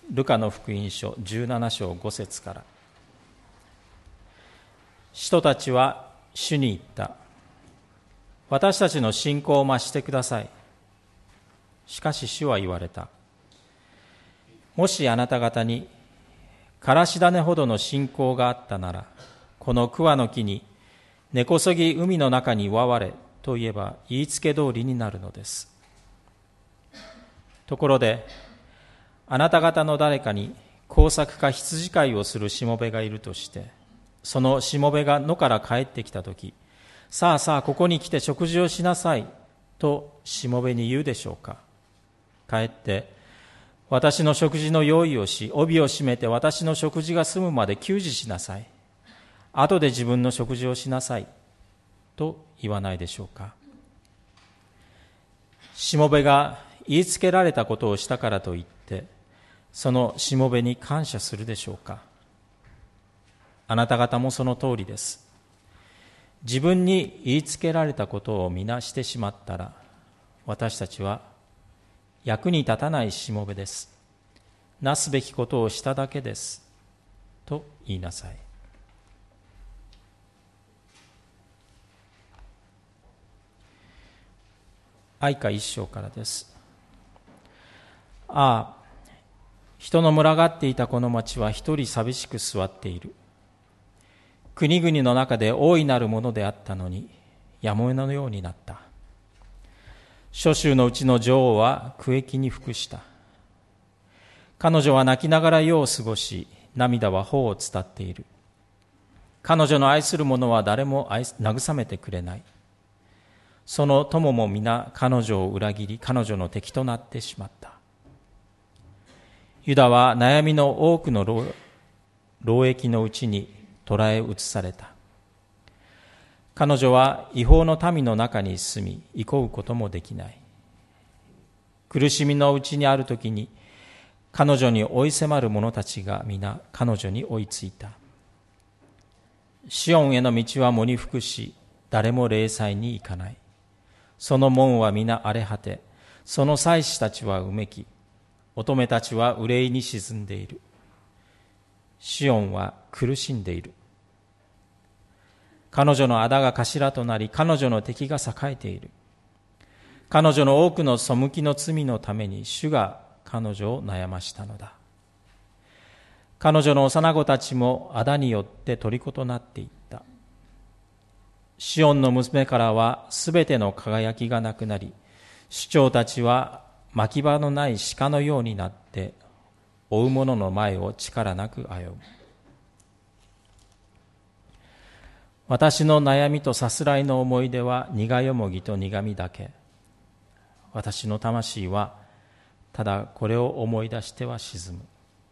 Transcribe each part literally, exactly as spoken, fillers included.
ルカの福音書じゅうなな章ご節から。使徒たちは主に言った。私たちの信仰を増してください。しかし主は言われた。もしあなた方にからし種ほどの信仰があったなら、この桑の木に根こそぎ海の中に奪われと言えば言いつけ通りになるのです。ところであなた方の誰かに耕作か羊飼いをするしもべがいるとして、そのしもべが野から帰ってきたとき、さあさあここに来て食事をしなさいとしもべに言うでしょうか。帰って私の食事の用意をし、帯を締めて私の食事が済むまで給仕しなさい。後で自分の食事をしなさいと言わないでしょうか。しもべが言いつけられたことをしたからといって、そのしもべに感謝するでしょうか。あなた方もその通りです。自分に言いつけられたことを皆してしまったら、私たちは役に立たないしもべです。なすべきことをしただけです。と言いなさい。愛歌一章からです。ああ、人の群がっていたこの町は一人寂しく座っている。国々の中で大いなるものであったのに、やもめのようになった。諸州のうちの女王は苦役に服した。彼女は泣きながら夜を過ごし、涙は頬を伝っている。彼女の愛する者は誰も愛慰めてくれない。その友も皆彼女を裏切り、彼女の敵となってしまった。ユダは悩みの多くの労役のうちに捕らえ移された。彼女は違法の民の中に住み、憩うこともできない。苦しみのうちにあるときに、彼女に追い迫る者たちが皆彼女に追いついた。シオンへの道は喪に服し、誰も礼拝に行かない。その門は皆荒れ果て、その祭司たちはうめき、乙女たちは憂いに沈んでいる。シオンは苦しんでいる。彼女の仇が頭となり、彼女の敵が栄えている。彼女の多くの背きの罪のために主が彼女を悩ましたのだ。彼女の幼子たちも仇によって虜となっていった。シオンの娘からはすべての輝きがなくなり、首長たちは牧場のない鹿のようになって追う者の前を力なく歩む。私の悩みとさすらいの思い出は苦よもぎと苦みだけ。私の魂はただこれを思い出しては沈む。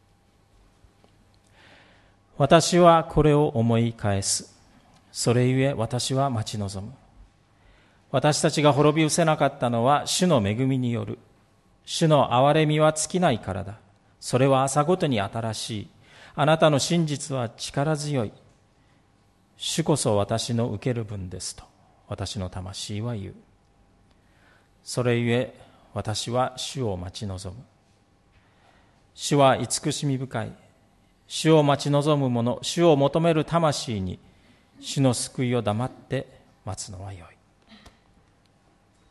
私はこれを思い返す。それゆえ私は待ち望む。私たちが滅び失せなかったのは主の恵みによる。主の憐れみは尽きないからだ。それは朝ごとに新しい。あなたの真実は力強い。主こそ私の受ける分ですと私の魂は言う。それゆえ私は主を待ち望む。主は慈しみ深い。主を待ち望む者、主を求める魂に主の救いを黙って待つのはよい。